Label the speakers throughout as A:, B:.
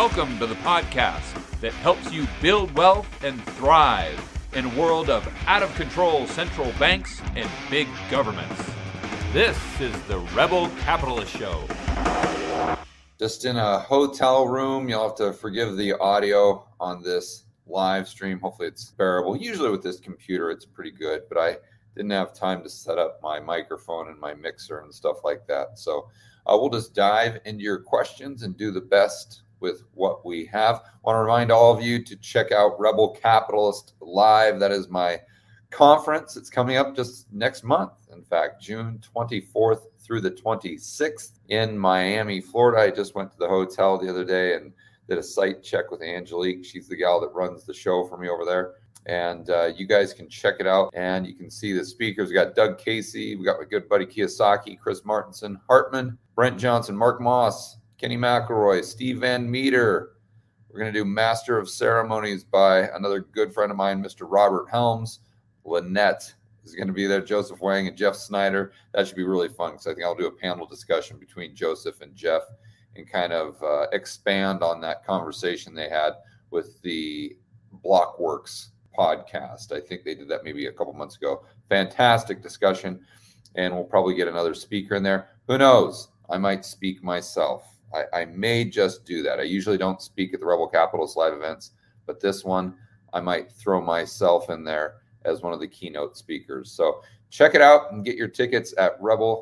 A: Welcome to the podcast that helps you build wealth and thrive in a world of out-of-control central banks and big governments. This is the Rebel Capitalist Show.
B: Just in a hotel room. You'll have to forgive the audio on this live stream. Hopefully it's bearable. Usually with this computer, it's pretty good, but I didn't have time to set up my microphone and my mixer and stuff like that. So we'll just dive into your questions and do the best with what we have. I want to remind all of you to check out Rebel Capitalist Live. That is my conference. It's coming up just next month. In fact, June 24th through the 26th in Miami, Florida. I just went to the hotel the other day and did a site check with Angelique. She's the gal that runs the show for me over there. And you guys can check it out and you can see the speakers. We got Doug Casey. We got my good buddy Kiyosaki, Chris Martenson, Hartman, Brent Johnson, Mark Moss, Kenny McElroy, Steve Van Meter. We're going to do Master of Ceremonies by another good friend of mine, Mr. Robert Helms. Lynette is going to be there, Joseph Wang and Jeff Snyder. That should be really fun because I think I'll do a panel discussion between Joseph and Jeff and kind of expand on that conversation they had with the Blockworks podcast. I think they did that maybe a couple months ago. Fantastic discussion, and we'll probably get another speaker in there. Who knows? I might speak myself. I may just do that. I usually don't speak at the Rebel Capitalist Live events, but this one, I might throw myself in there as one of the keynote speakers. So check it out and get your tickets at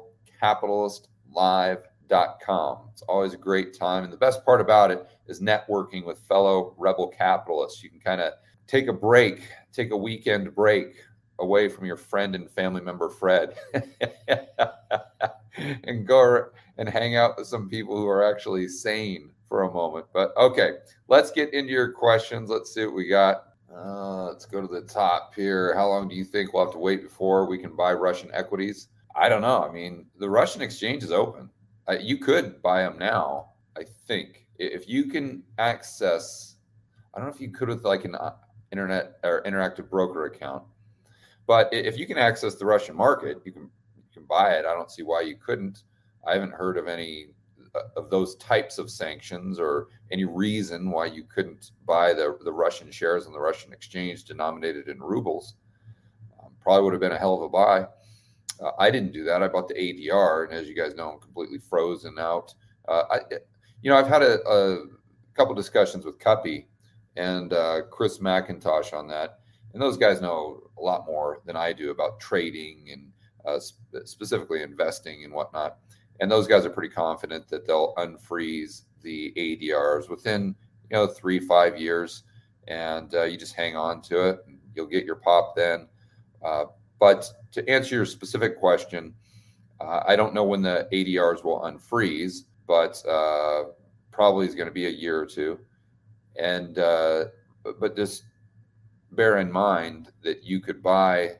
B: rebelcapitalistlive.com. It's always a great time. And the best part about it is networking with fellow Rebel capitalists. You can kind of take a break, take a weekend break away from your friend and family member, Fred, and go and hang out with some people who are actually sane for a moment. But okay, let's get into your questions. Let's see what we got. Let's go to the top here. How long do you think we'll have to wait before we can buy Russian equities? I don't know. I mean, the Russian exchange is open. You could buy them now, I think. If you can access, I don't know if you could with like an internet or interactive broker account, but if you can access the Russian market, you can buy it. I don't see why you couldn't. I haven't heard of any of those types of sanctions or any reason why you couldn't buy the Russian shares on the Russian exchange denominated in rubles. Probably would have been a hell of a buy. I didn't do that. I bought the ADR, and as you guys know, I'm completely frozen out. I've had a couple discussions with Cuppy and Chris McIntosh on that, and those guys know a lot more than I do about trading and specifically investing and whatnot. And those guys are pretty confident that they'll unfreeze the ADRs within 3 to 5 years, and you just hang on to it and you'll get your pop then. But to answer your specific question, I don't know when the ADRs will unfreeze, but probably is going to be a year or two. And but just bear in mind that you could buy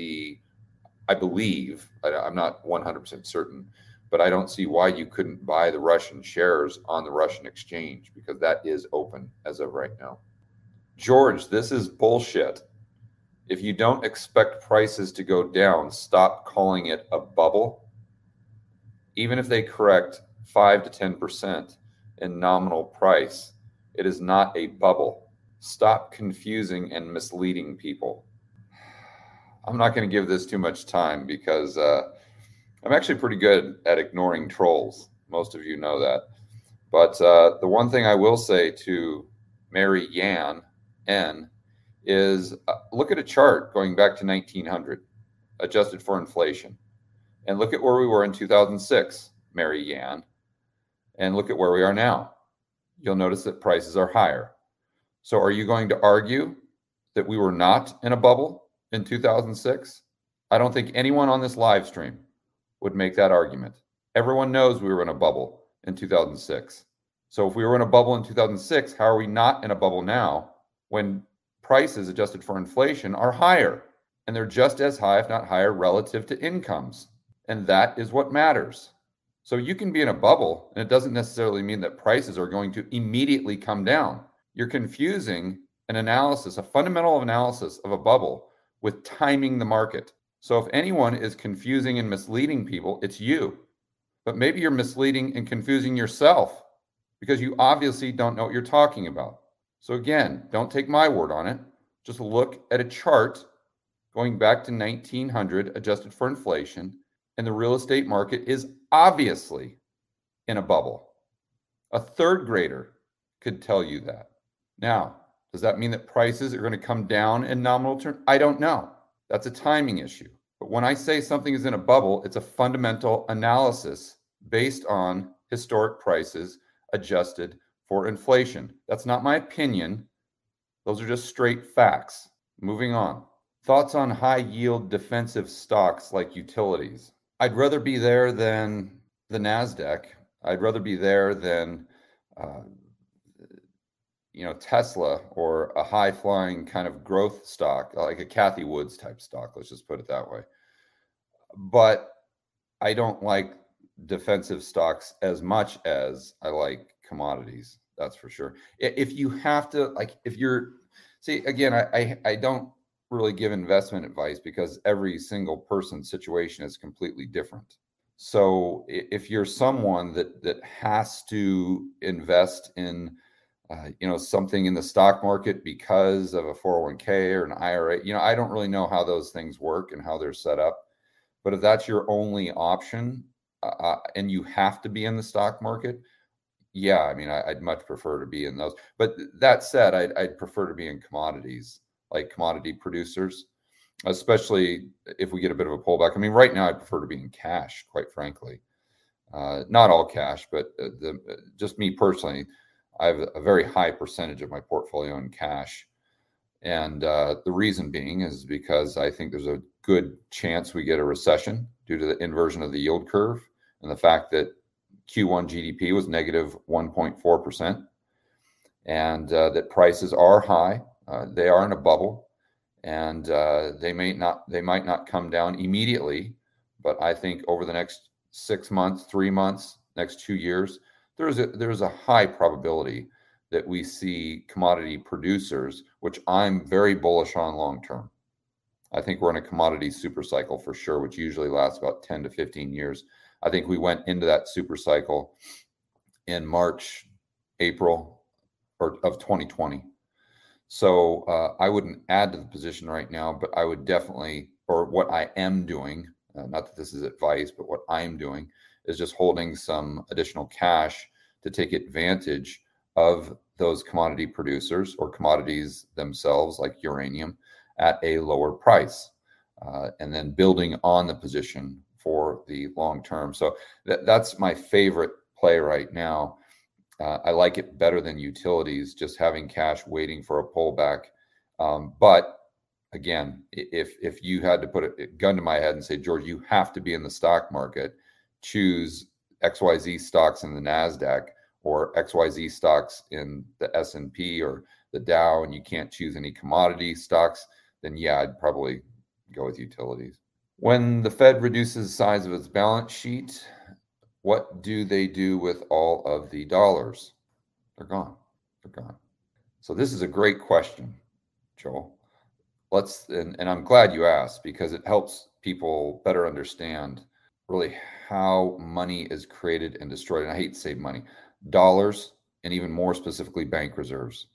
B: I believe, I'm not 100% certain, but I don't see why you couldn't buy the Russian shares on the Russian exchange because that is open as of right now. George, this is bullshit. If you don't expect prices to go down, stop calling it a bubble. Even if they correct 5 to 10% in nominal price, it is not a bubble. Stop confusing and misleading people. I'm not going to give this too much time because I'm actually pretty good at ignoring trolls. Most of you know that. But the one thing I will say to Mary Yan N is look at a chart going back to 1900, adjusted for inflation. And look at where we were in 2006, Mary Yan. And look at where we are now. You'll notice that prices are higher. So are you going to argue that we were not in a bubble in 2006? I don't think anyone on this live stream would make that argument. Everyone knows we were in a bubble in 2006. So if we were in a bubble in 2006, how are we not in a bubble now when prices adjusted for inflation are higher? And they're just as high, if not higher, relative to incomes. And that is what matters. So you can be in a bubble, and it doesn't necessarily mean that prices are going to immediately come down. You're confusing an analysis, a fundamental analysis of a bubble with timing the market. So if anyone is confusing and misleading people, it's you. But maybe you're misleading and confusing yourself because you obviously don't know what you're talking about. So again, don't take my word on it. Just look at a chart going back to 1900 adjusted for inflation, and the real estate market is obviously in a bubble. A third grader could tell you that. Now, does that mean that prices are going to come down in nominal terms? I don't know. That's a timing issue. But when I say something is in a bubble, it's a fundamental analysis based on historic prices adjusted for inflation. That's not my opinion. Those are just straight facts. Moving on. Thoughts on high yield defensive stocks like utilities. I'd rather be there than the NASDAQ. I'd rather be there than Tesla or a high flying kind of growth stock, like a Cathie Woods type stock. Let's just put it that way. But I don't like defensive stocks as much as I like commodities. That's for sure. If you have to, I don't really give investment advice because every single person's situation is completely different. So if you're someone that has to invest in something in the stock market because of a 401k or an IRA, I don't really know how those things work and how they're set up. But if that's your only option and you have to be in the stock market, yeah, I mean, I'd much prefer to be in those. But that said, I'd prefer to be in commodities, like commodity producers, especially if we get a bit of a pullback. I mean, right now, I'd prefer to be in cash, quite frankly. Not all cash, but just me personally, I have a very high percentage of my portfolio in cash. And the reason being is because I think there's a good chance we get a recession due to the inversion of the yield curve and the fact that Q1 GDP was negative 1.4%, and that prices are high. They are in a bubble, and they might not come down immediately, but I think over the next 6 months, 3 months, next 2 years, there's a high probability that we see commodity producers, which I'm very bullish on long term. I think we're in a commodity super cycle for sure, which usually lasts about 10 to 15 years. I think we went into that super cycle in March, April of 2020. So I wouldn't add to the position right now, but I would definitely, or what I am doing, not that this is advice, but what I'm doing is just holding some additional cash to take advantage of those commodity producers or commodities themselves, like uranium, at a lower price, and then building on the position for the long term. So that's my favorite play right now. I like it better than utilities, just having cash waiting for a pullback. But again, if you had to put a gun to my head and say, George, you have to be in the stock market, choose XYZ stocks in the NASDAQ or XYZ stocks in the S&P or the Dow, and you can't choose any commodity stocks, then yeah, I'd probably go with utilities. When the Fed reduces the size of its balance sheet, what do they do with all of the dollars? They're gone. They're gone. So this is a great question, Joel. And I'm glad you asked, because it helps people better understand really how money is created and destroyed. And I hate to say money, dollars, and even more specifically, bank reserves.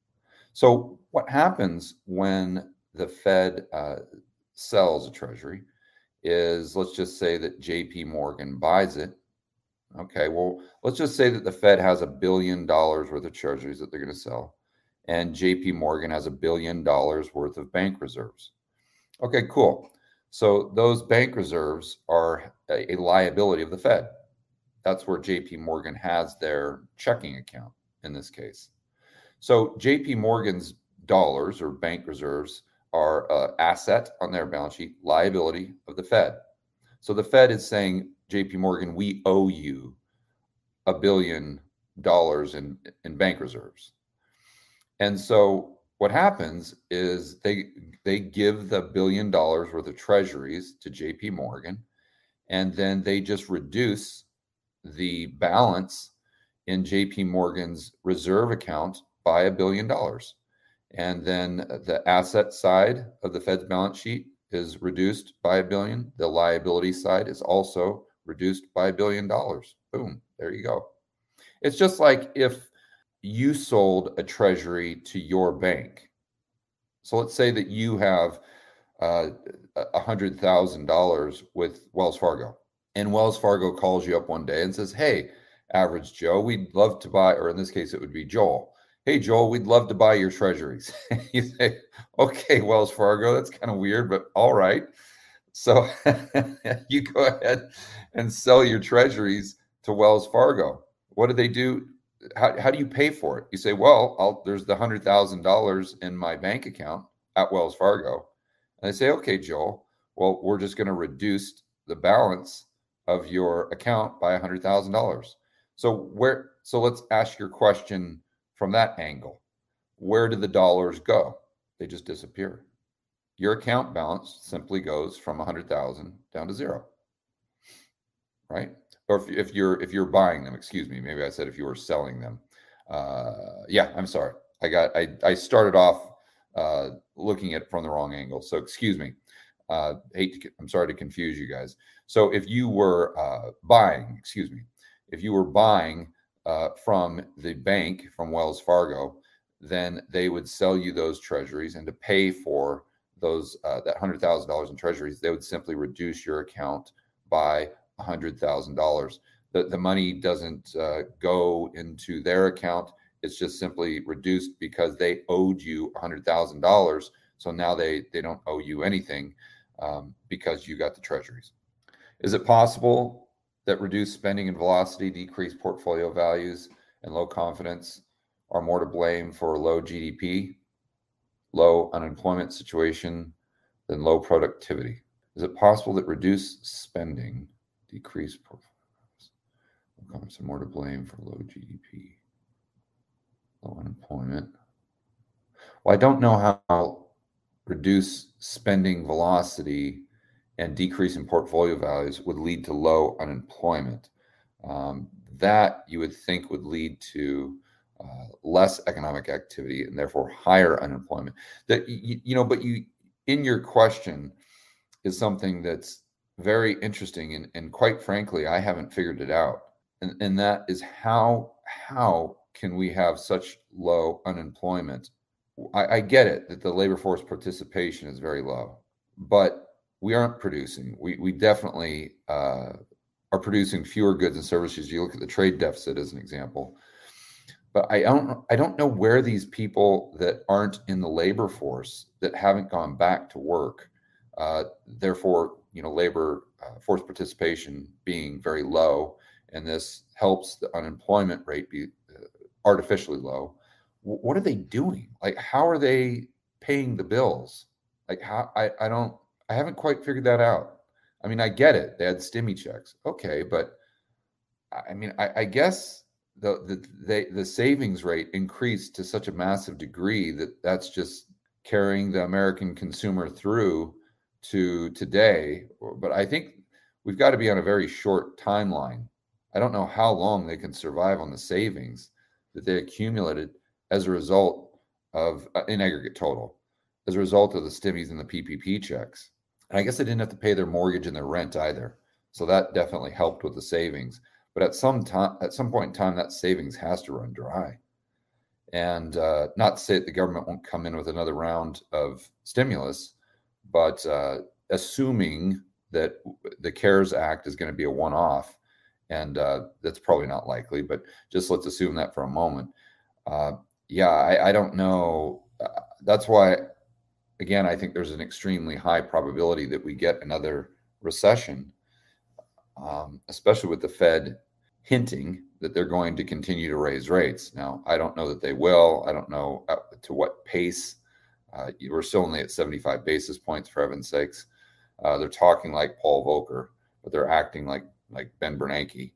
B: So what happens when the Fed sells a treasury is, let's just say that JP Morgan buys it. Okay, well, let's just say that the Fed has $1 billion worth of treasuries that they're going to sell, and JP Morgan has $1 billion worth of bank reserves. Okay, cool. So those bank reserves are a liability of the Fed. That's where JP Morgan has their checking account in this case. So JP Morgan's dollars or bank reserves are an asset on their balance sheet, liability of the Fed. So the Fed is saying, JP Morgan, we owe you $1 billion in bank reserves. And so what happens is they give the $1 billion worth of treasuries to JP Morgan, and then they just reduce the balance in JP Morgan's reserve account by $1 billion. And then the asset side of the Fed's balance sheet is reduced by $1 billion. The liability side is also reduced by $1 billion. Boom, there you go. It's just like if you sold a treasury to your bank. So let's say that you have $100,000 with Wells Fargo, and Wells Fargo calls you up one day and says, "Hey, average Joe, we'd love to buy," or in this case, it would be Joel. "Hey, Joel, we'd love to buy your treasuries." You say, "Okay, Wells Fargo, that's kind of weird, but all right." So you go ahead and sell your treasuries to Wells Fargo. What do they do? How do you pay for it? You say, "Well, there's the $100,000 in my bank account at Wells Fargo." And they say, "Okay, Joel, well, we're just going to reduce the balance of your account by $100,000. So let's ask your question from that angle. Where do the dollars go? They just disappear. Your account balance simply goes from 100,000 down to zero, right? Or if you're buying them, excuse me, maybe I said if you were selling them. Yeah, I'm sorry. I started off looking at it from the wrong angle. So excuse me. I'm sorry to confuse you guys. So if you were buying from the bank, from Wells Fargo, then they would sell you those treasuries, and to pay for those that $100,000 in treasuries, they would simply reduce your account by $100,000. The money doesn't go into their account. It's just simply reduced because they owed you $100,000. So now they don't owe you anything because you got the treasuries. Is it possible that reduced spending and velocity, decreased portfolio values, and low confidence are more to blame for low GDP, low unemployment situation than low productivity? Is it possible that reduced spending, decreased portfolio values are more to blame for low GDP, low unemployment? Well, I don't know how reduced spending velocity and decrease in portfolio values would lead to low unemployment. That you would think would lead to less economic activity and therefore higher unemployment. That but in your question is something that's very interesting, and quite frankly, I haven't figured it out. And that is how can we have such low unemployment? I get it that the labor force participation is very low, but we aren't producing. We definitely are producing fewer goods and services. You look at the trade deficit as an example. But I don't know where these people that aren't in the labor force, that haven't gone back to work, therefore, labor force participation being very low, and this helps the unemployment rate be artificially low. What are they doing? Like, how are they paying the bills? Like, how I haven't quite figured that out. I mean, I get it. They had stimmy checks. Okay, but I mean, I guess the savings rate increased to such a massive degree that's just carrying the American consumer through to today. But I think we've got to be on a very short timeline. I don't know how long they can survive on the savings that they accumulated as a result of, in aggregate total, as a result of the stimmies and the PPP checks. And I guess they didn't have to pay their mortgage and their rent either. So that definitely helped with the savings. But at some point in time, that savings has to run dry. And not to say that the government won't come in with another round of stimulus, but assuming that the CARES Act is going to be a one-off, and that's probably not likely, but just let's assume that for a moment. I don't know. That's why, again, I think there's an extremely high probability that we get another recession, especially with the Fed hinting that they're going to continue to raise rates. Now, I don't know that they will. I don't know to what pace. We're still only at 75 basis points, for heaven's sakes. They're talking like Paul Volcker, but they're acting like Ben Bernanke.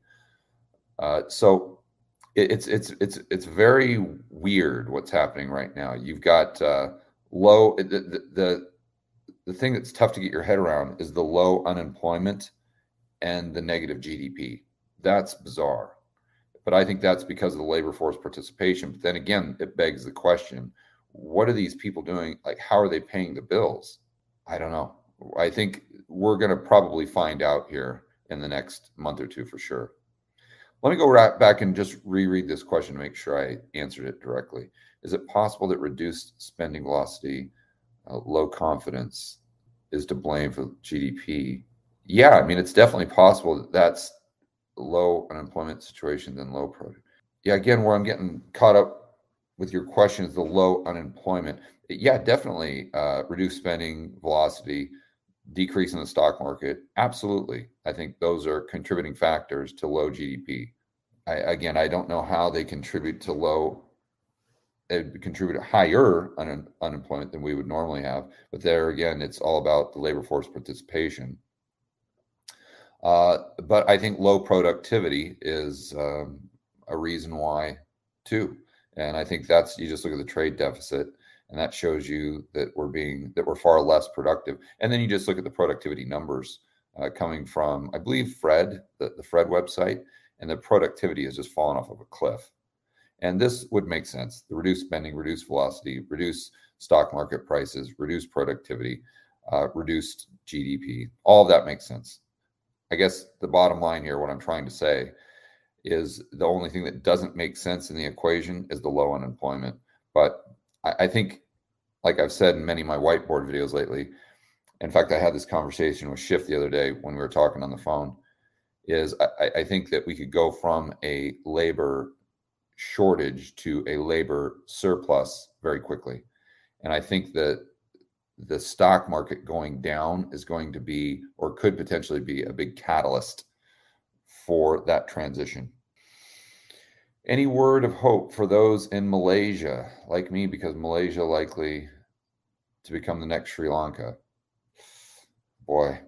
B: So it's very weird what's happening right now. You've got low. The thing that's tough to get your head around is the low unemployment and the negative GDP. That's bizarre. But I think that's because of the labor force participation. But then again, it begs the question, what are these people doing? Like, how are they paying the bills? I don't know. I think we're going to probably find out here in the next month or two for sure. Let me go right back and just reread this question to make sure I answered it directly. Is it possible that reduced spending velocity, low confidence is to blame for GDP? Yeah, I mean, it's definitely possible that that's low unemployment situation than low product. Yeah, again, where I'm getting caught up with your question is the low unemployment. Yeah, definitely reduced spending velocity, decrease in the stock market. Absolutely. I think those are contributing factors to low GDP. I don't know how they contribute to higher unemployment than we would normally have. But there again, it's all about the labor force participation. But I think low productivity is a reason why too. And I think you just look at the trade deficit, and that shows you that we're far less productive. And then you just look at the productivity numbers coming from, I believe, Fred, the Fred website, and the productivity has just fallen off of a cliff. And this would make sense. The reduced spending, reduced velocity, reduced stock market prices, reduced productivity, reduced GDP. All of that makes sense. I guess the bottom line here, what I'm trying to say, is the only thing that doesn't make sense in the equation is the low unemployment. But I think, like I've said in many of my whiteboard videos lately, in fact, I had this conversation with Schiff the other day when we were talking on the phone, is I think that we could go from a labor shortage to a labor surplus very quickly. And I think that the stock market going down is going to be, or could potentially be, a big catalyst for that transition. Any word of hope for those in Malaysia, like me, because Malaysia likely to become the next Sri Lanka? Boy,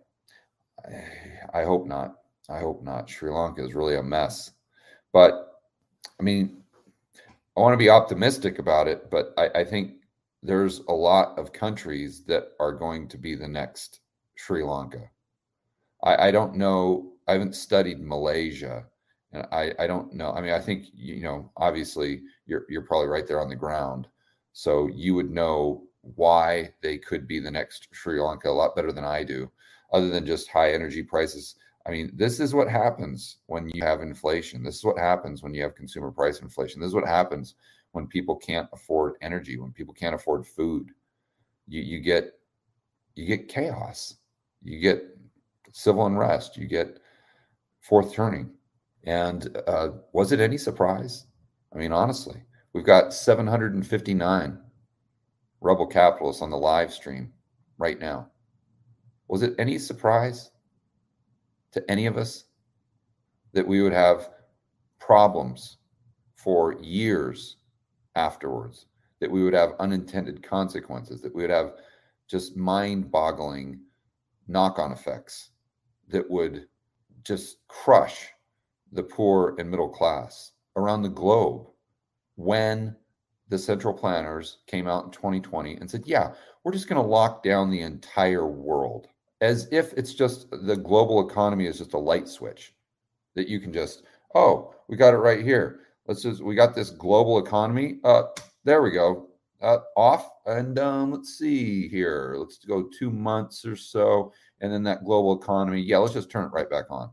B: I hope not. I hope not. Sri Lanka is really a mess. But, I mean, I want to be optimistic about it, but I think there's a lot of countries that are going to be the next Sri Lanka. I don't know. I haven't studied Malaysia, and I don't know. I mean, I think, obviously you're probably right there on the ground, so you would know why they could be the next Sri Lanka a lot better than I do, other than just high energy prices. I mean, this is what happens when you have inflation. This is what happens when you have consumer price inflation. This is what happens when people can't afford energy, when people can't afford food. You get chaos. You get civil unrest. You get fourth turning. And was it any surprise? I mean, honestly, we've got 759 rebel capitalists on the live stream right now. Was it any surprise to any of us that we would have problems for years afterwards, that we would have unintended consequences, that we would have just mind-boggling knock-on effects that would just crush the poor and middle class around the globe, when the central planners came out in 2020 and said, yeah, we're just going to lock down the entire world, as if it's just the global economy is just a light switch that you can just, oh, we got it right here. We got this global economy. There we go. Off. And let's see here. Let's go 2 months or so. And then that global economy. Yeah, let's just turn it right back on.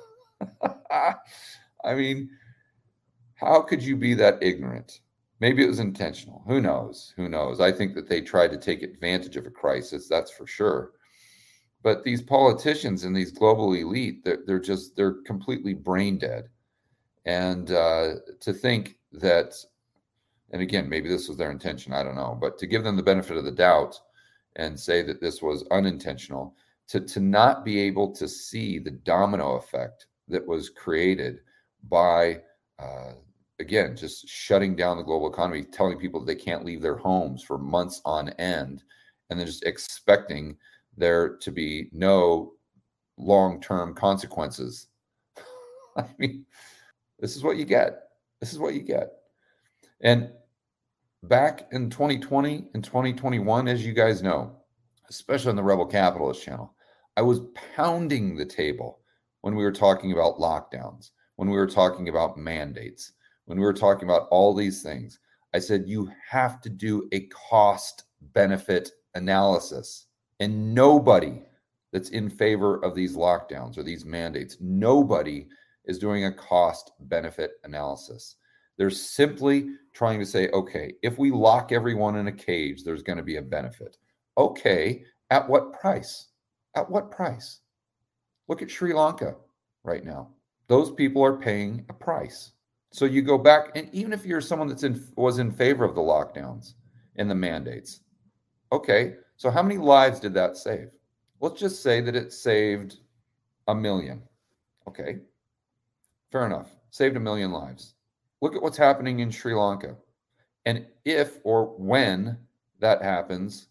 B: I mean, how could you be that ignorant? Maybe it was intentional. Who knows? Who knows? I think that they tried to take advantage of a crisis. That's for sure. But these politicians and these global elite, they're completely brain dead. And to think that, and again, maybe this was their intention, I don't know, but to give them the benefit of the doubt and say that this was unintentional, to not be able to see the domino effect that was created by, again, just shutting down the global economy, telling people that they can't leave their homes for months on end, and then just expecting there to be no long-term consequences. I mean, this is what you get. This is what you get. And back in 2020 and 2021, as you guys know, especially on the Rebel Capitalist channel, I was pounding the table when we were talking about lockdowns, when we were talking about mandates, when we were talking about all these things. I said, you have to do a cost-benefit analysis. And nobody that's in favor of these lockdowns or these mandates, nobody is doing a cost benefit analysis. They're simply trying to say, okay, if we lock everyone in a cage, there's going to be a benefit. Okay, at what price? At what price? Look at Sri Lanka right now. Those people are paying a price. So you go back, and even if you're someone was in favor of the lockdowns and the mandates, okay, so how many lives did that save? Let's just say that it saved 1 million. Okay, fair enough. Saved 1 million lives. Look at what's happening in Sri Lanka. And if or when that happens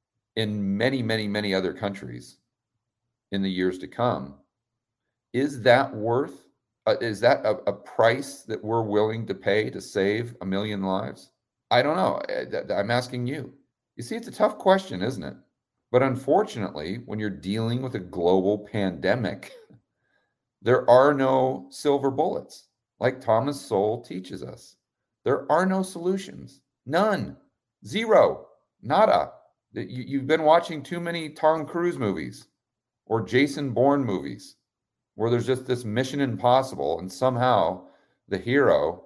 B: in many, many, many other countries in the years to come, is that worth, is that a price that we're willing to pay to save 1 million lives? I don't know. I'm asking you. You see, it's a tough question, isn't it? But unfortunately, when you're dealing with a global pandemic, there are no silver bullets. Like Thomas Sowell teaches us, there are no solutions. None. Zero. Nada. You've been watching too many Tom Cruise movies or Jason Bourne movies where there's just this mission impossible and somehow the hero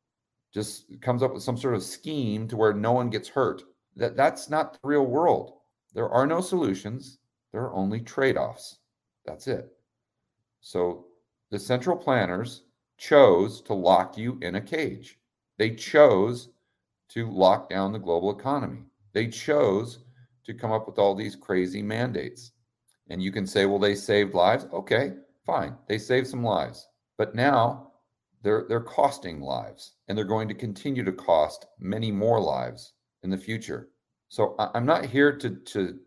B: just comes up with some sort of scheme to where no one gets hurt. That's not the real world. There are no solutions. There are only trade-offs. That's it. So the central planners chose to lock you in a cage. They chose to lock down the global economy. They chose to come up with all these crazy mandates. And you can say, well, they saved lives. Okay, fine. They saved some lives. But now they're costing lives, and they're going to continue to cost many more lives in the future. So I'm not here to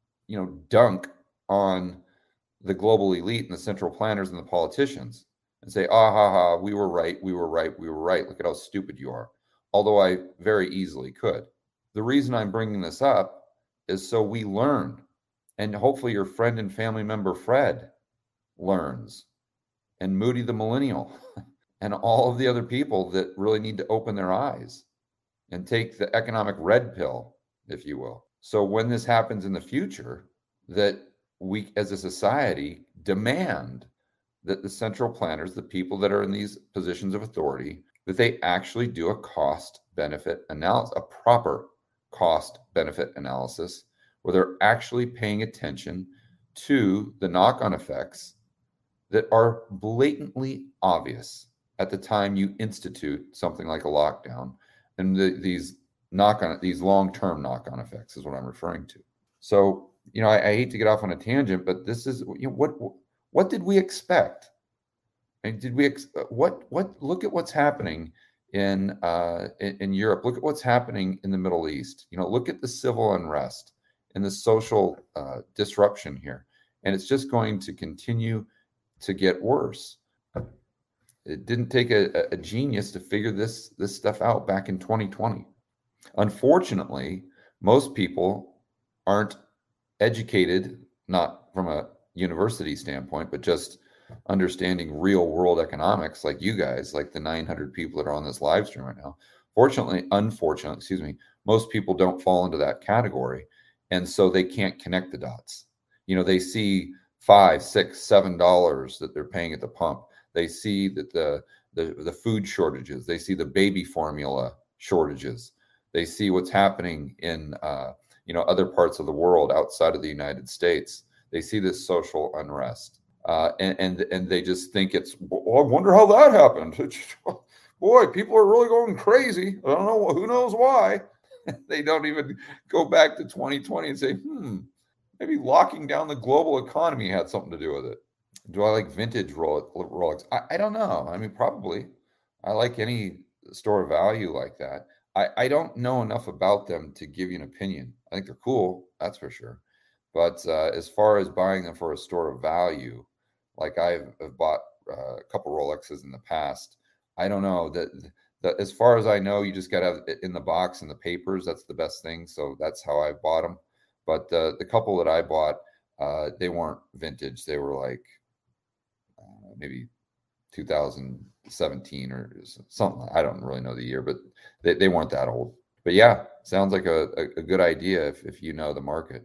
B: dunk on the global elite and the central planners and the politicians and say, we were right. Look at how stupid you are. Although I very easily could. The reason I'm bringing this up is so we learn, and hopefully your friend and family member Fred learns, and Moody the millennial, and all of the other people that really need to open their eyes and take the economic red pill, if you will. So when this happens in the future, that we as a society demand that the central planners, the people that are in these positions of authority, that they actually do a cost-benefit analysis, a proper cost-benefit analysis, where they're actually paying attention to the knock-on effects that are blatantly obvious at the time you institute something like a lockdown, and these long-term knock-on effects is what I'm referring to. So, I hate to get off on a tangent, but this is what did we expect? And did we look at what's happening in Europe? Look at what's happening in the Middle East. Look at the civil unrest and the social disruption here, and it's just going to continue to get worse. It didn't take a genius to figure this stuff out back in 2020. Unfortunately, most people aren't educated, not from a university standpoint, but just understanding real world economics, like you guys, like the 900 people that are on this live stream right now. Unfortunately, most people don't fall into that category. And so they can't connect the dots. They see $5, $6, $7 that they're paying at the pump. They see that the food shortages. They see the baby formula shortages. They see what's happening in other parts of the world outside of the United States. They see this social unrest, and they just think it's. Well, I wonder how that happened. Boy, people are really going crazy. I don't know. Who knows why? They don't even go back to 2020 and say, maybe locking down the global economy had something to do with it. Do I like vintage Rolex? I don't know. I mean, probably. I like any store of value like that. I don't know enough about them to give you an opinion. I think they're cool, that's for sure. But as far as buying them for a store of value, like I've bought a couple Rolexes in the past, I don't know that as far as I know, you just got to have it in the box and the papers. That's the best thing. So that's how I bought them. But the couple that I bought, they weren't vintage. They were like maybe 2017 or something. I don't really know the year, but they weren't that old. But yeah, sounds like a good idea if you know the market.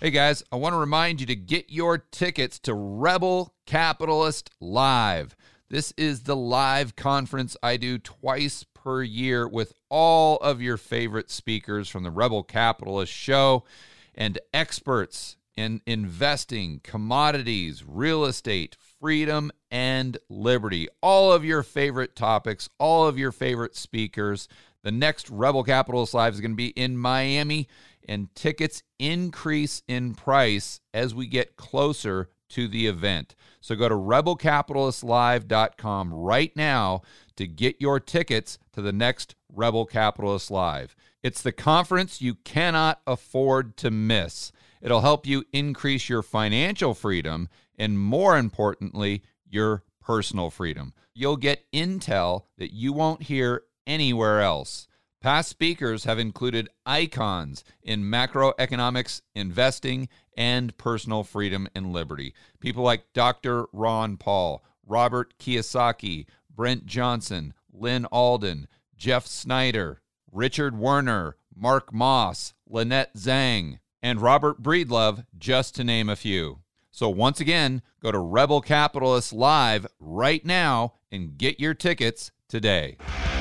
A: Hey guys, I want to remind you to get your tickets to Rebel Capitalist Live. This is the live conference I do twice per year with all of your favorite speakers from the Rebel Capitalist Show and experts in investing, commodities, real estate, freedom, and liberty. All of your favorite topics, all of your favorite speakers. The next Rebel Capitalist Live is going to be in Miami, and tickets increase in price as we get closer to the event. So go to rebelcapitalistlive.com right now to get your tickets to the next Rebel Capitalist Live. It's the conference you cannot afford to miss. It'll help you increase your financial freedom and, more importantly, your personal freedom. You'll get intel that you won't hear anywhere else. Past speakers have included icons in macroeconomics, investing, and personal freedom and liberty. People like Dr. Ron Paul, Robert Kiyosaki, Brent Johnson, Lynn Alden, Jeff Snyder, Richard Werner, Mark Moss, Lynette Zhang, and Robert Breedlove, just to name a few. So once again, go to Rebel Capitalist Live right now and get your tickets today.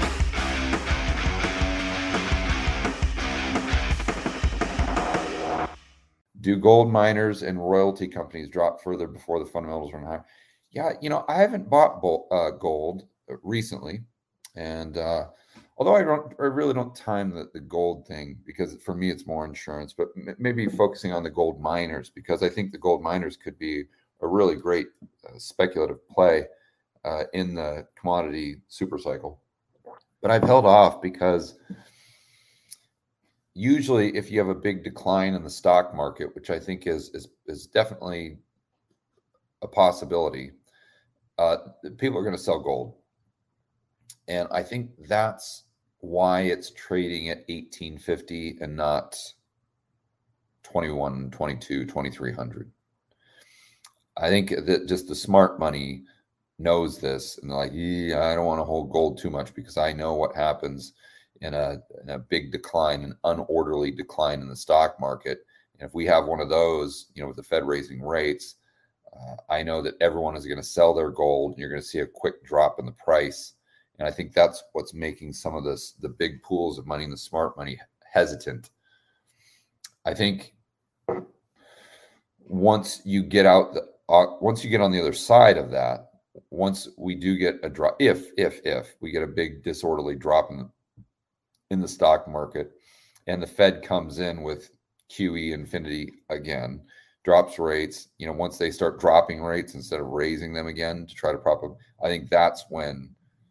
B: Do gold miners and royalty companies drop further before the fundamentals run higher? Yeah, I haven't bought gold recently, and although I really don't time the gold thing, because for me it's more insurance, but maybe focusing on the gold miners, because I think the gold miners could be a really great speculative play in the commodity super cycle. But I've held off because usually if you have a big decline in the stock market, which I think is definitely a possibility, people are going to sell gold. And I think that's why it's trading at 1850 and not 21, 22, 2300. I think that just the smart money knows this, and they're like, yeah, I don't want to hold gold too much because I know what happens in a big decline, an unorderly decline in the stock market. And if we have one of those, with the Fed raising rates, I know that everyone is going to sell their gold, and you're going to see a quick drop in the price. And I think that's what's making some of the big pools of money and the smart money hesitant. I think once you get on the other side of that, once we do get a drop, if we get a big disorderly drop in the stock market, and the Fed comes in with QE infinity again, drops rates, once they start dropping rates instead of raising them again to try to prop up, I think that's when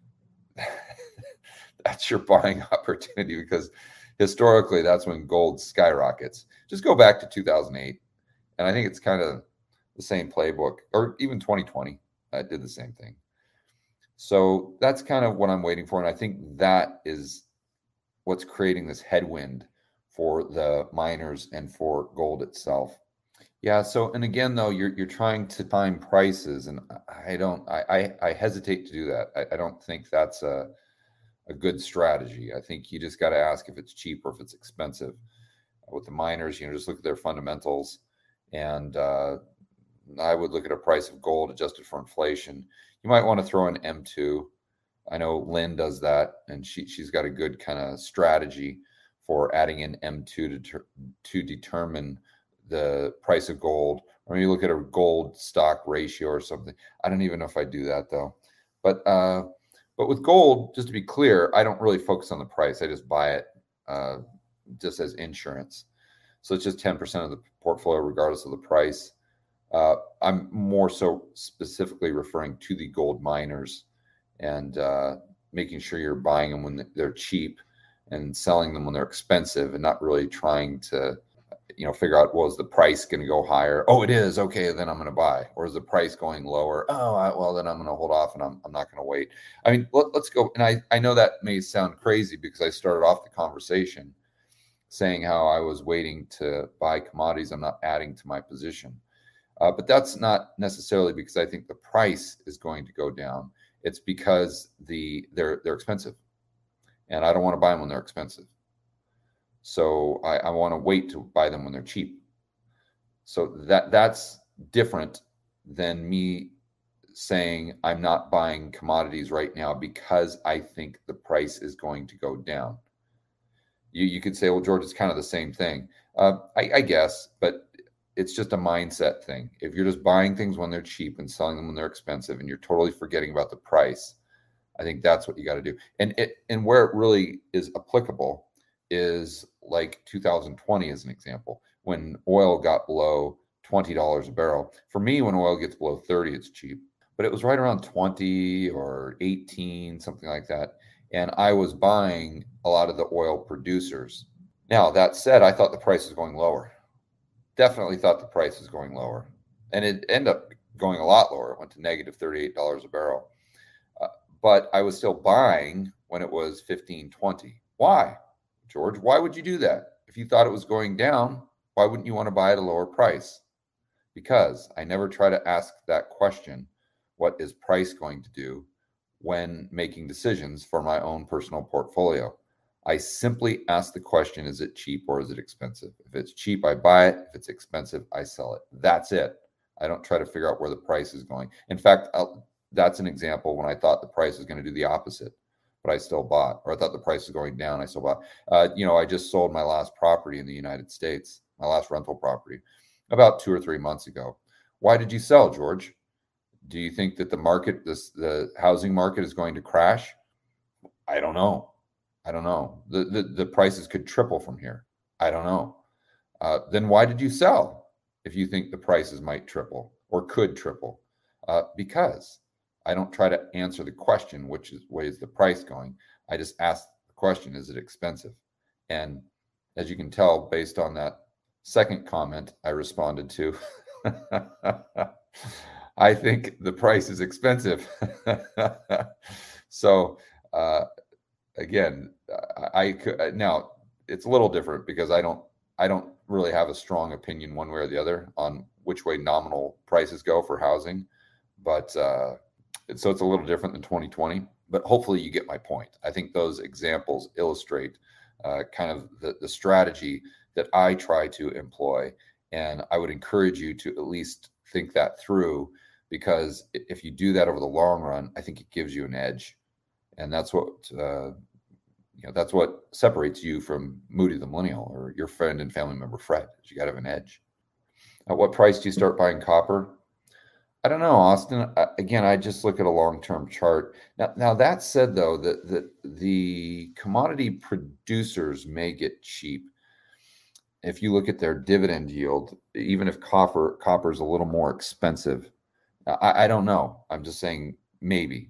B: that's your buying opportunity, because historically that's when gold skyrockets. Just go back to 2008, and I think it's kind of the same playbook, or even 2020 did the same thing. So that's kind of what I'm waiting for, and I think that is what's creating this headwind for the miners and for gold itself. Yeah. So, and again, though, you're trying to time prices, and I hesitate to do that. I don't think that's a good strategy. I think you just got to ask if it's cheap or if it's expensive. With the miners, just look at their fundamentals, and I would look at a price of gold adjusted for inflation. You might want to throw in M2. I know Lynn does that, and she's got a good kind of strategy for adding in M2 to determine the price of gold. Or you look at a gold stock ratio or something. I don't even know if I do that though. But with gold, just to be clear, I don't really focus on the price. I just buy it just as insurance. So it's just 10% of the portfolio, regardless of the price. I'm more so specifically referring to the gold miners, and making sure you're buying them when they're cheap and selling them when they're expensive, and not really trying to, figure out, well, is the price going to go higher? Oh, it is. Okay, then I'm going to buy. Or is the price going lower? Oh, well, then I'm going to hold off, and I'm not going to wait. I mean, let's go. And I know that may sound crazy, because I started off the conversation saying how I was waiting to buy commodities. I'm not adding to my position. But that's not necessarily because I think the price is going to go down. It's because they're expensive, and I don't want to buy them when they're expensive. So I want to wait to buy them when they're cheap. So that's different than me saying I'm not buying commodities right now because I think the price is going to go down. You could say, well, George, it's kind of the same thing. I guess, but it's just a mindset thing. If you're just buying things when they're cheap and selling them when they're expensive, and you're totally forgetting about the price, I think that's what you got to do. And where it really is applicable is like 2020 as an example, when oil got below $20 a barrel. For me, when oil gets below 30, it's cheap. But it was right around 20 or 18, something like that. And I was buying a lot of the oil producers. Now, that said, I thought the price was going lower. Definitely thought the price was going lower. And it ended up going a lot lower. It went to negative $38 a barrel. But I was still buying when it was 15, 20. Why, George? Why would you do that? If you thought it was going down, why wouldn't you want to buy at a lower price? Because I never try to ask that question, what is price going to do, when making decisions for my own personal portfolio. I simply ask the question, is it cheap or is it expensive? If it's cheap, I buy it. If it's expensive, I sell it. That's it. I don't try to figure out where the price is going. In fact, that's an example when I thought the price was going to do the opposite, but I still bought, or I thought the price was going down, I still bought. I just sold my last property in the United States, my last rental property, about 2 or 3 months ago. Why did you sell, George? Do you think that the housing market is going to crash? I don't know. The prices could triple from here. I don't know. Then why did you sell if you think the prices might triple or could triple? Because I don't try to answer the question, which is, where is the price going? I just ask the question, is it expensive? And as you can tell, based on that second comment I responded to, I think the price is expensive. So, again, now it's a little different because I don't really have a strong opinion one way or the other on which way nominal prices go for housing, but so it's a little different than 2020. But hopefully you get my point. I think those examples illustrate kind of the strategy that I try to employ, and I would encourage you to at least think that through, because if you do that over the long run, I think it gives you an edge. And that's what that's what separates you from Moody the Millennial or your friend and family member Fred. You got to have an edge. At what price do you start buying copper? I don't know, Austin. Again, I just look at a long-term chart. Now that said, though, that the commodity producers may get cheap if you look at their dividend yield, even if copper is a little more expensive. I don't know. I'm just saying maybe.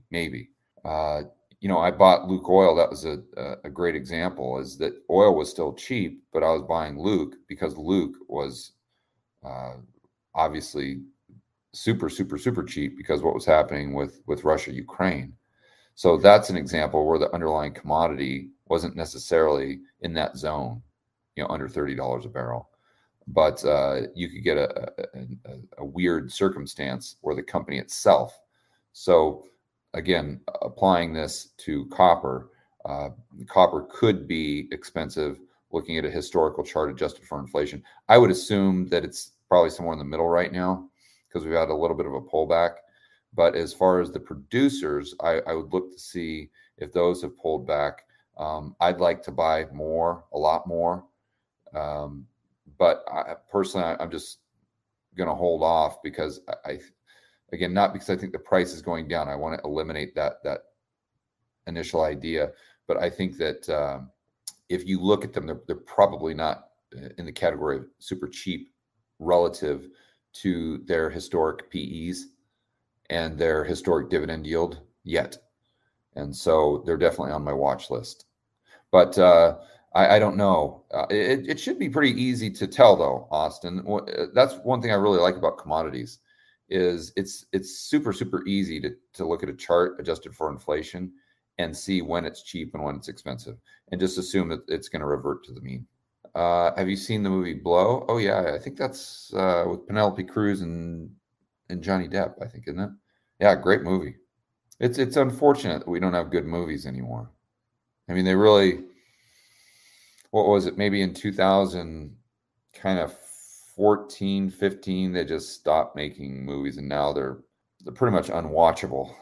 B: I bought Luke Oil. That was a great example, is that oil was still cheap, but I was buying Luke because Luke was obviously super, super, super cheap because what was happening with Russia, Ukraine. So that's an example where the underlying commodity wasn't necessarily in that zone, under $30 a barrel. But you could get a weird circumstance where the company itself. So again, applying this to copper, copper could be expensive looking at a historical chart adjusted for inflation. I would assume that it's probably somewhere in the middle right now because we've had a little bit of a pullback. But as far as the producers, I would look to see if those have pulled back. I'd like to buy a lot more. But personally, I'm just going to hold off because again, not because I think the price is going down. I want to eliminate that initial idea. But I think that if you look at them, they're probably not in the category of super cheap relative to their historic PEs and their historic dividend yield yet. And so they're definitely on my watch list. But I don't know. It should be pretty easy to tell, though, Austin. That's one thing I really like about commodities is it's super, super easy to look at a chart adjusted for inflation and see when it's cheap and when it's expensive, and just assume that it's going to revert to the mean. Have you seen the movie Blow? Oh, yeah. I think that's with Penelope Cruz and Johnny Depp, I think, isn't it? Yeah, great movie. It's unfortunate that we don't have good movies anymore. I mean, they really... What was it? Maybe in 2000, kind of 14, 15, they just stopped making movies, and now they're pretty much unwatchable.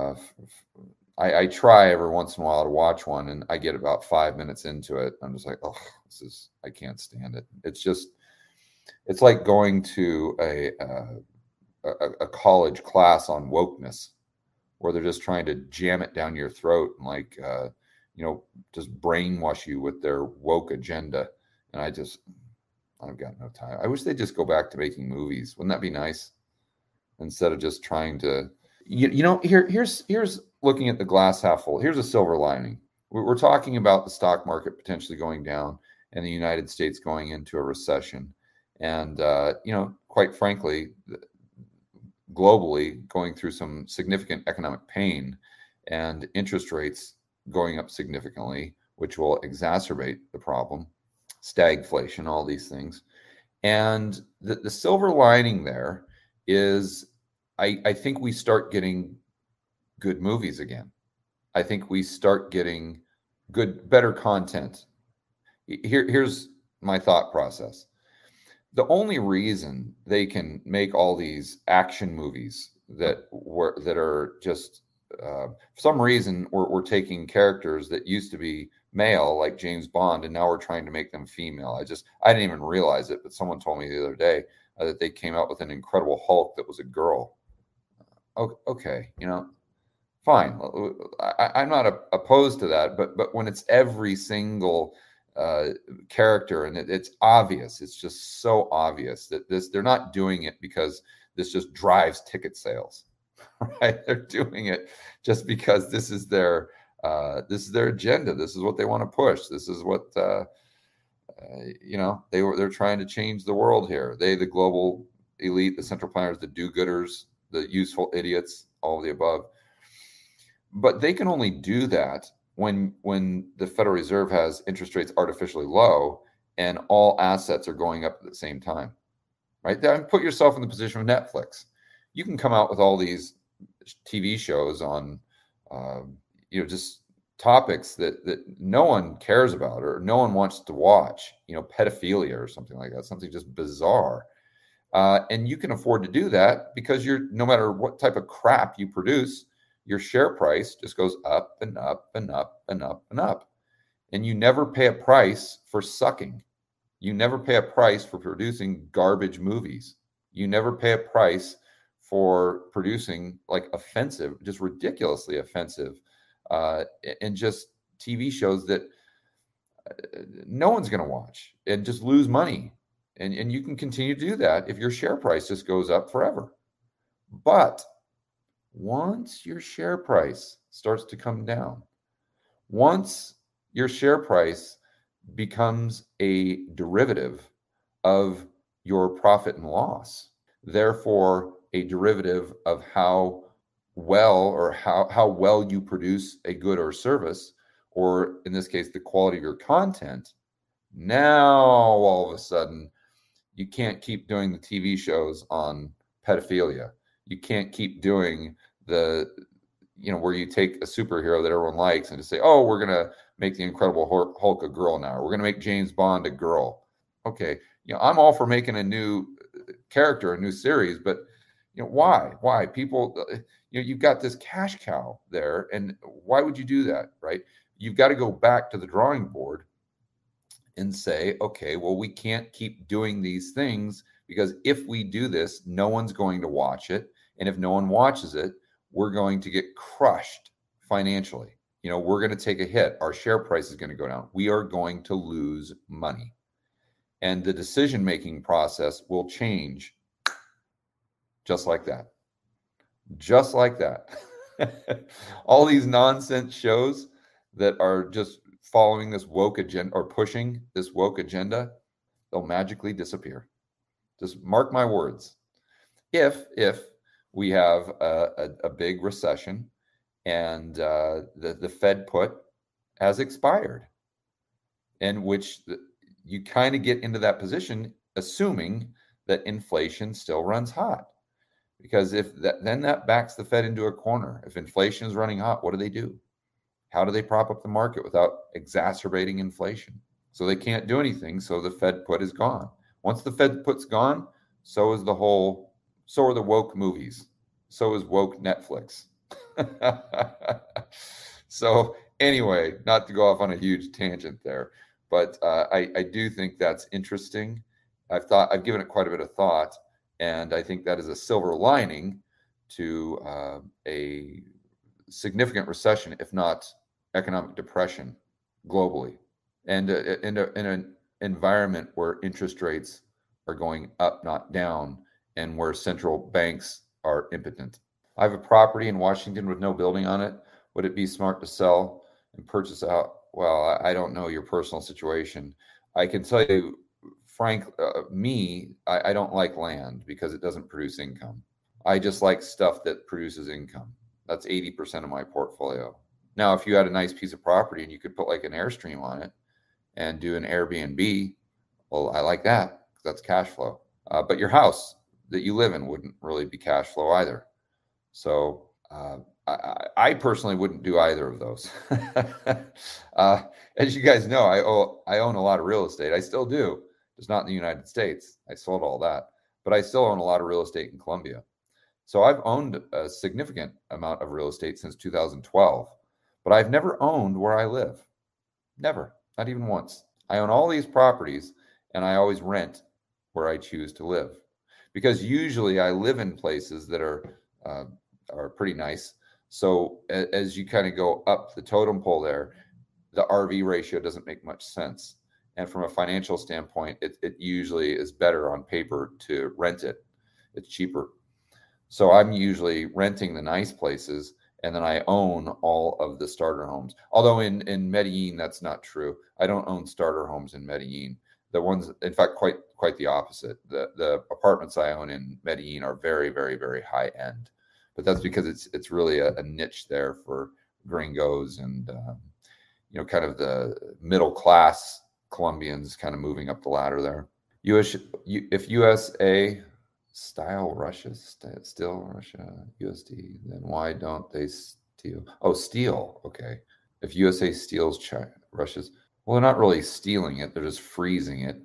B: I try every once in a while to watch one, and I get about 5 minutes into it. I'm just like, oh, I can't stand it. It's like going to a college class on wokeness, where they're just trying to jam it down your throat and just brainwash you with their woke agenda. And I've got no time. I wish they'd just go back to making movies. Wouldn't that be nice? Instead of just trying to, here's looking at the glass half full. Here's a silver lining. We're talking about the stock market potentially going down and the United States going into a recession. And, quite frankly, globally going through some significant economic pain and interest rates going up significantly, which will exacerbate the problem, stagflation, all these things. And the silver lining there is I think we start getting good movies again. I think we start getting better content. Here's my thought process. The only reason they can make all these action movies that are just for some reason we're taking characters that used to be male, like James Bond, and now we're trying to make them female. I didn't even realize it, but someone told me the other day that they came out with an Incredible Hulk that was a girl. Okay, fine. I'm not opposed to that, but when it's every single character, and it's obvious, it's just so obvious that they're not doing it because this just drives ticket sales, right? They're doing it just because this is their agenda. This is what they want to push. This is what they're trying to change the world here. The global elite, the central planners, the do-gooders, the useful idiots, all of the above. But they can only do that when the Federal Reserve has interest rates artificially low and all assets are going up at the same time, right? Put yourself in the position of Netflix. You can come out with all these TV shows on, just topics that no one cares about or no one wants to watch, pedophilia or something like that, something just bizarre. And you can afford to do that because no matter what type of crap you produce, your share price just goes up and up and up and up and up. And you never pay a price for sucking. You never pay a price for producing garbage movies. You never pay a price for producing offensive, just ridiculously offensive, and just TV shows that no one's going to watch and just lose money. And you can continue to do that if your share price just goes up forever. But once your share price starts to come down, once your share price becomes a derivative of your profit and loss, therefore a derivative of how well you produce a good or service, or in this case, the quality of your content, now all of a sudden you can't keep doing the TV shows on pedophilia. You can't keep doing where you take a superhero that everyone likes and just say, oh, we're going to make the Incredible Hulk a girl now. Or we're going to make James Bond a girl. Okay. I'm all for making a new character, a new series, but why? People, you've got this cash cow there, and why would you do that, right? You've got to go back to the drawing board and say, okay, well, we can't keep doing these things because if we do this, no one's going to watch it. And if no one watches it, we're going to get crushed financially. We're going to take a hit. Our share price is going to go down. We are going to lose money. And the decision-making process will change just like that. Just like that. All these nonsense shows that are just following this woke agenda or pushing this woke agenda, they'll magically disappear. Just mark my words. If we have a big recession and the Fed put has expired, in which you kind of get into that position, assuming that inflation still runs hot. Because then that backs the Fed into a corner. If inflation is running hot, what do? How do they prop up the market without exacerbating inflation? So they can't do anything. So the Fed put is gone. Once the Fed put's gone, so are the woke movies. So is woke Netflix. So anyway, not to go off on a huge tangent there, but I do think that's interesting. I've given it quite a bit of thought, and I think that is a silver lining to a significant recession, if not economic depression globally, and in an environment where interest rates are going up, not down, and where central banks are impotent. I have a property in Washington with no building on it. Would it be smart to sell and purchase out? Well, I don't know your personal situation. I can tell you, Frank, I don't like land because it doesn't produce income. I just like stuff that produces income. That's 80% of my portfolio. Now, if you had a nice piece of property and you could put like an Airstream on it and do an Airbnb, well, I like that. That's cash flow. But your house that you live in wouldn't really be cash flow either. So I personally wouldn't do either of those. As you guys know, I own a lot of real estate. I still do. Just not in the United States. I sold all that. But I still own a lot of real estate in Colombia. So I've owned a significant amount of real estate since 2012. But I've never owned where I live. Never. Not even once. I own all these properties, and I always rent where I choose to live. Because usually I live in places that are pretty nice. So as you kind of go up the totem pole there, the RV ratio doesn't make much sense. And from a financial standpoint, it usually is better on paper to rent it. It's cheaper. So I'm usually renting the nice places, and then I own all of the starter homes. Although in Medellin, that's not true. I don't own starter homes in Medellin. The ones, in fact, quite the opposite. The apartments I own in Medellin are very, very, very high end. But that's because it's really a niche there for gringos and kind of the middle class Colombians kind of moving up the ladder there. If USA style Russia, still Russia USD, then why don't they steal? Oh, steal. Okay. If USA steals Russia's, well, they're not really stealing it; they're just freezing it.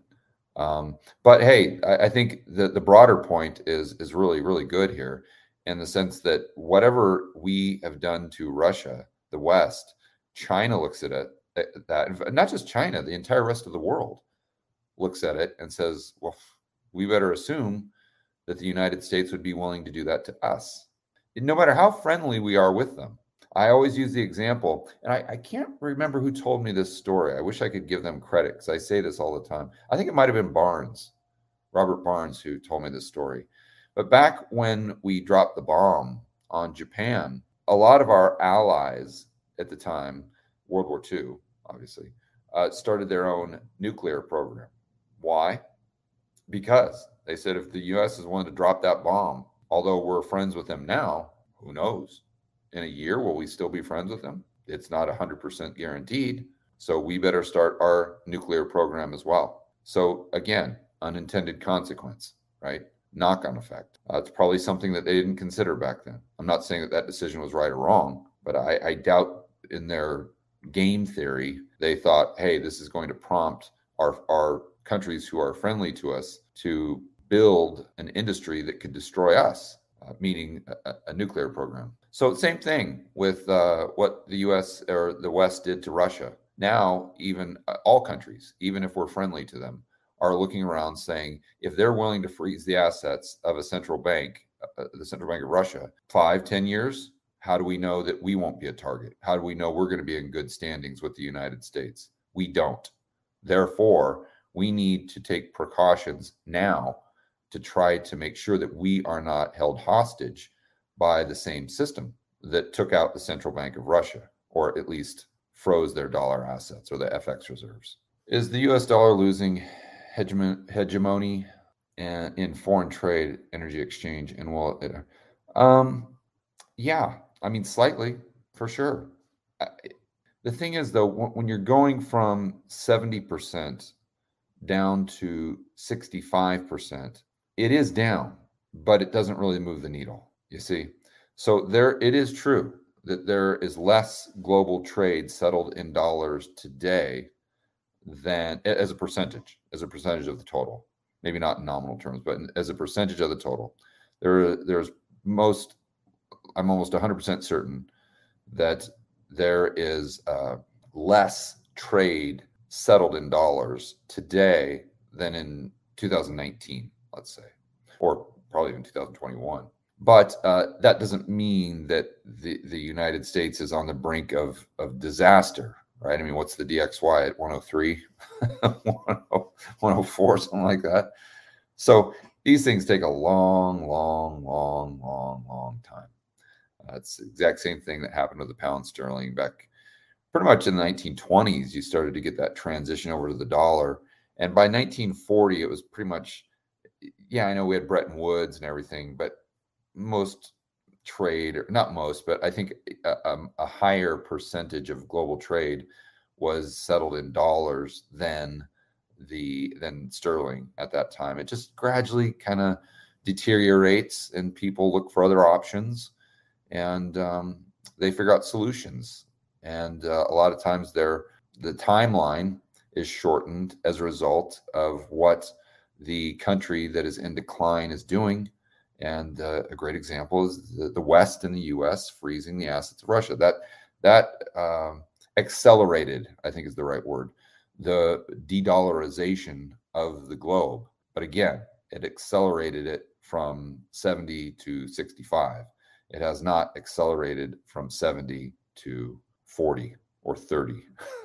B: But hey, I think the broader point is really, really good here, in the sense that whatever we have done to Russia, the West, China looks at it, that not just China, the entire rest of the world looks at it and says, well, we better assume that the United States would be willing to do that to us, no matter how friendly we are with them. I always use the example, and I can't remember who told me this story. I wish I could give them credit because I say this all the time. I think it might have been Robert Barnes, who told me this story. But back when we dropped the bomb on Japan, a lot of our allies at the time, World War II, obviously, started their own nuclear program. Why? Because they said if the U.S. is willing to drop that bomb, although we're friends with them now, who knows? In a year, will we still be friends with them? It's not 100% guaranteed. So we better start our nuclear program as well. So again, unintended consequence, right? Knock-on effect. It's probably something that they didn't consider back then. I'm not saying that decision was right or wrong, but I doubt in their game theory, they thought, hey, this is going to prompt our countries who are friendly to us to build an industry that could destroy us, meaning a nuclear program. So same thing with what the U.S. or the West did to Russia. Now, even all countries, even if we're friendly to them, are looking around saying, if they're willing to freeze the assets of a central bank, the Central Bank of Russia, 5-10 years, how do we know that we won't be a target? How do we know we're going to be in good standings with the United States? We don't. Therefore, we need to take precautions now to try to make sure that we are not held hostage by the same system that took out the Central Bank of Russia, or at least froze their dollar assets or the FX reserves. Is the US dollar losing hegemony in foreign trade, energy exchange, and yeah, I mean, slightly, for sure. The thing is, though, when you're going from 70% down to 65%, it is down, but it doesn't really move the needle, you see. So it is true that there is less global trade settled in dollars today than as a percentage of the total. maybe not in nominal terms, but as a percentage of the total. I'm almost 100% certain that there is less trade settled in dollars today than in 2019, let's say, or probably even 2021. But that doesn't mean that the United States is on the brink of disaster, right? I mean, what's the DXY at 103, 104, something like that. So these things take a long time. It's the exact same thing that happened with the pound sterling back pretty much in the 1920s. You started to get that transition over to the dollar. And by 1940, it was pretty much, yeah, I know we had Bretton Woods and everything, but most trade, or not most, but I think a higher percentage of global trade was settled in dollars than sterling at that time. It just gradually kind of deteriorates and people look for other options, and they figure out solutions. And a lot of times the timeline is shortened as a result of what the country that is in decline is doing. And a great example is the West in the U.S. freezing the assets of Russia. That accelerated, I think is the right word, the de-dollarization of the globe. But again, it accelerated it from 70 to 65. It has not accelerated from 70 to 40 or 30.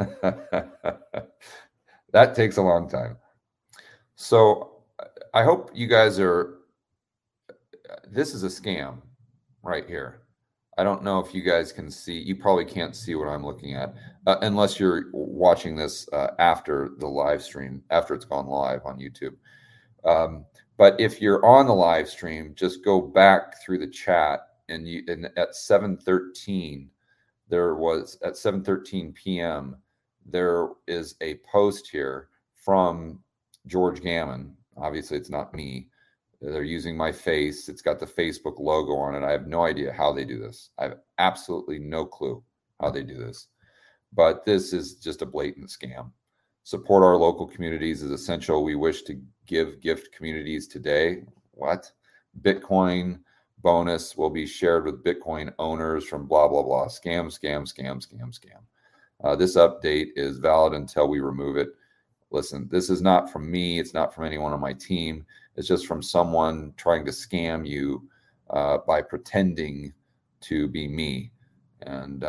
B: That takes a long time. So I hope you guys this is a scam right here. I don't know if you guys can see. You probably can't see what I'm looking at unless you're watching this after the live stream, after it's gone live on YouTube. But if you're on the live stream, just go back through the chat, and at 7:13, at 7:13 p.m., there is a post here from George Gammon. Obviously, it's not me. They're using my face. It's got the Facebook logo on it. I have no idea how they do this. I have absolutely no clue how they do this. But this is just a blatant scam. Support our local communities is essential. We wish to give gift communities today. What? Bitcoin bonus will be shared with Bitcoin owners from blah, blah, blah. Scam, scam, scam, scam, scam. This update is valid until we remove it. Listen, this is not from me. It's not from anyone on my team. It's just from someone trying to scam you by pretending to be me. And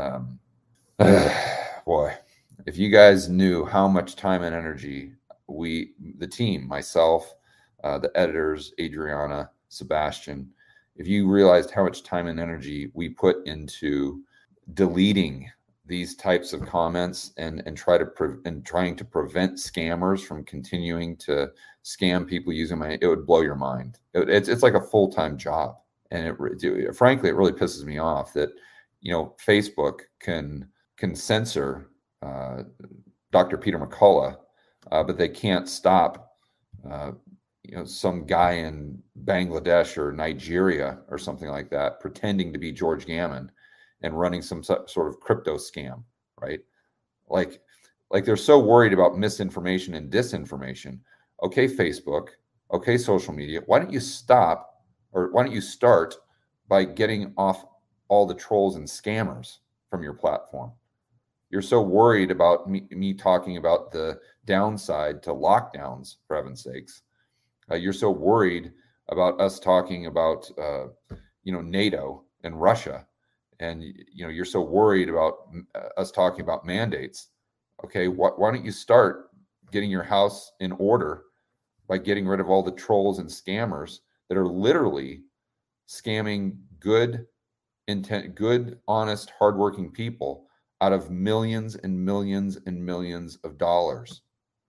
B: boy, if you guys knew how much time and energy the team, myself, the editors, Adriana, Sebastian, if you realized how much time and energy we put into deleting these types of comments and trying to prevent scammers from continuing to scam people using it would blow your mind. It's like a full-time job, and frankly, it really pisses me off that Facebook can censor Dr. Peter McCullough, but they can't stop some guy in Bangladesh or Nigeria or something like that pretending to be George Gammon and running some sort of crypto scam, right? Like they're so worried about misinformation and disinformation. Okay, Facebook, okay, social media, why don't you start by getting off all the trolls and scammers from your platform? You're so worried about me talking about the downside to lockdowns, for heaven's sakes. You're so worried about us talking about, NATO and Russia. And, you're so worried about us talking about mandates. Okay, why don't you start getting your house in order by getting rid of all the trolls and scammers that are literally scamming good, honest, hardworking people out of millions and millions and millions of dollars.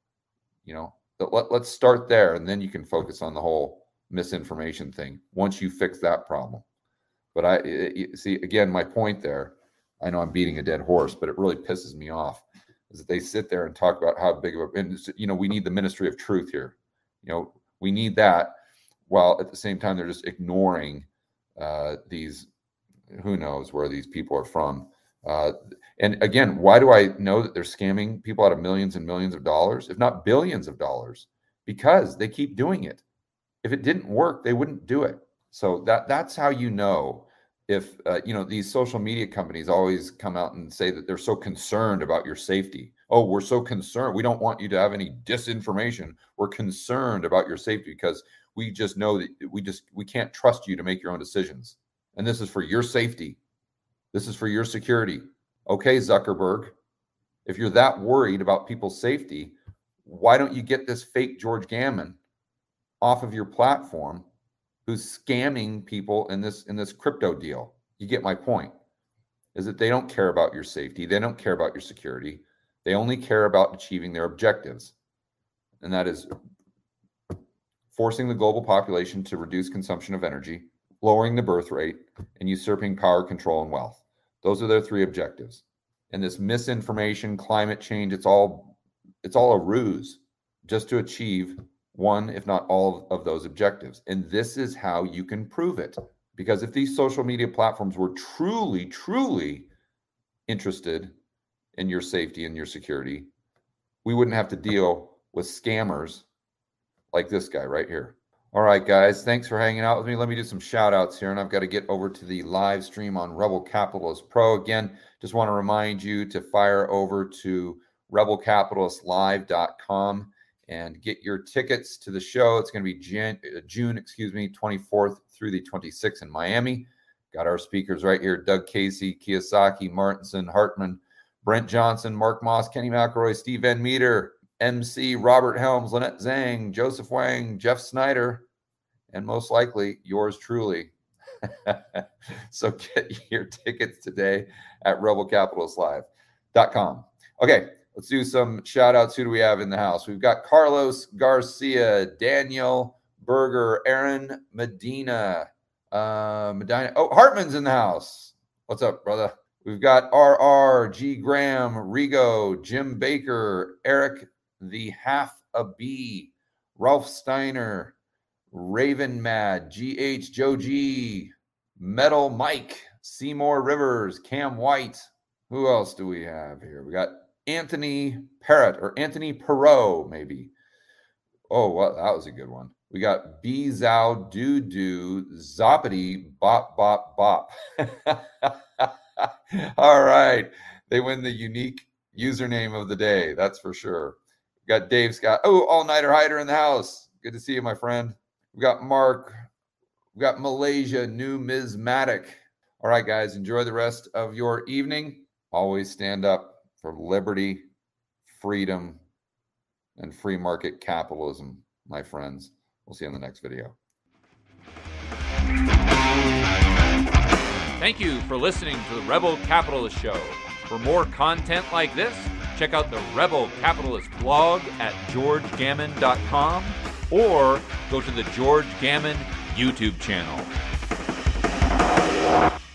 B: Let's start there, and then you can focus on the whole misinformation thing once you fix that problem. But see, again, my point there, I know I'm beating a dead horse, but it really pisses me off, is that they sit there and talk about how big of we need the ministry of truth here. We need that, while at the same time, they're just ignoring these, who knows where these people are from. And again, why do I know that they're scamming people out of millions and millions of dollars, if not billions of dollars? because they keep doing it. If it didn't work, they wouldn't do it. So that's how you know if, these social media companies always come out and say that they're so concerned about your safety. Oh, we're so concerned. We don't want you to have any disinformation. We're concerned about your safety because we just know that we can't trust you to make your own decisions. And this is for your safety. This is for your security. Okay, Zuckerberg, if you're that worried about people's safety, why don't you get this fake George Gammon off of your platform who's scamming people in this crypto deal? You get my point, is that they don't care about your safety. They don't care about your security. They only care about achieving their objectives. And that is forcing the global population to reduce consumption of energy, lowering the birth rate, and usurping power, control, and wealth. Those are their three objectives. And this misinformation, climate change, it's all a ruse just to achieve one, if not all of those objectives. And this is how you can prove it. Because if these social media platforms were truly, truly interested in your safety and your security, we wouldn't have to deal with scammers like this guy right here. All right, guys, thanks for hanging out with me. Let me do some shout outs here, and I've got to get over to the live stream on Rebel Capitalist Pro. Again, just want to remind you to fire over to rebelcapitalistlive.com and get your tickets to the show. It's going to be June 24th through the 26th in Miami. Got our speakers right here: Doug Casey, Kiyosaki, Martinson, Hartman, Brent Johnson, Mark Moss, Kenny McElroy, Steve Van Meter, MC, Robert Helms, Lynette Zhang, Joseph Wang, Jeff Snyder, and most likely yours truly. So get your tickets today at rebelcapitalistlive.com. Okay, let's do some shout outs. Who do we have in the house? We've got Carlos Garcia, Daniel Berger, Aaron Medina. Hartman's in the house. What's up, brother? We've got RR, G Graham, Rigo, Jim Baker, Eric the Half a B, Ralph Steiner, Raven Mad, GH Joe G, Metal Mike, Seymour Rivers, Cam White. Who else do we have here? We got Anthony Parrott or Anthony Perot, maybe. Oh, well, that was a good one. We got B Zao Doo Doo Zoppity Bop Bop Bop. All right. They win the unique username of the day. That's for sure. We got Dave Scott. Oh, All-Nighter Hider in the house. Good to see you, my friend. We got Mark. We got Malaysia Numismatic. All right, guys, enjoy the rest of your evening. Always stand up for liberty, freedom, and free market capitalism, my friends. We'll see you in the next video.
A: Thank you for listening to the Rebel Capitalist Show. For more content like this, check out the Rebel Capitalist blog at georgegammon.com or go to the George Gammon YouTube channel.